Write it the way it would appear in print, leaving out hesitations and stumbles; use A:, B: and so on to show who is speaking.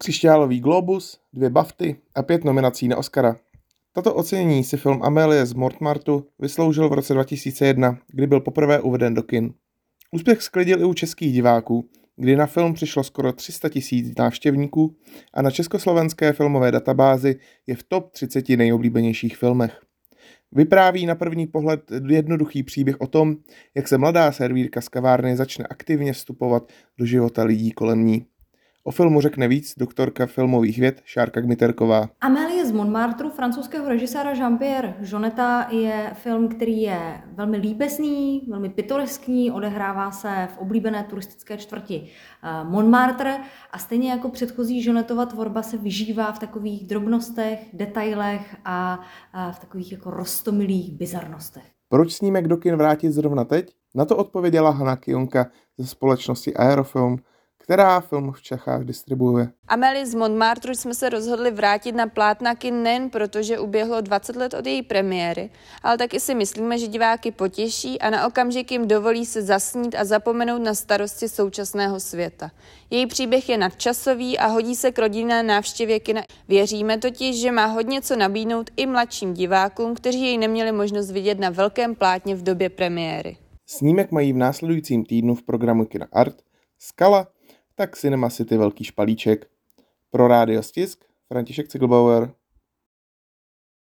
A: Křišťálový glóbus, 2 BAFTY a 5 nominací na Oscara. Tato ocenění si film Amélie z Montmartru vysloužil v roce 2001, kdy byl poprvé uveden do kin. Úspěch sklidil i u českých diváků, kdy na film přišlo skoro 300 000 návštěvníků a na československé filmové databázi je v top 30 nejoblíbenějších filmech. Vypráví na první pohled jednoduchý příběh o tom, jak se mladá servírka z kavárny začne aktivně vstupovat do života lidí kolem ní. O filmu řekne víc doktorka filmových věd Šárka Gmiterková.
B: Amélie z Montmartru francouzského režiséra Jean-Pierre Jeunett'a je film, který je velmi líbezný, velmi pitoreskní, odehrává se v oblíbené turistické čtvrti Montmartre a stejně jako předchozí Jeunettova tvorba se vyžívá v takových drobnostech, detailech a v takových jako roztomilých bizarnostech.
A: Proč snímek do kin vrátit zrovna teď? Na to odpověděla Hana Kionka ze společnosti Aerofilm, která film v Čechách distribuuje.
C: Amélie z Montmartru jsme se rozhodli vrátit na plátna kin nejen proto, že uběhlo 20 let od její premiéry, ale taky si myslíme, že diváky potěší a na okamžik jim dovolí se zasnít a zapomenout na starosti současného světa. Její příběh je nadčasový a hodí se k rodinné návštěvě kina. Věříme totiž, že má hodně co nabídnout i mladším divákům, kteří jej neměli možnost vidět na velkém plátně v době premiéry.
A: Snímek mají v následujícím týdnu v programu Kina Art, Skala, tak Cinema City Velký Špalíček. Pro Rádio Stisk František Ciglbauer.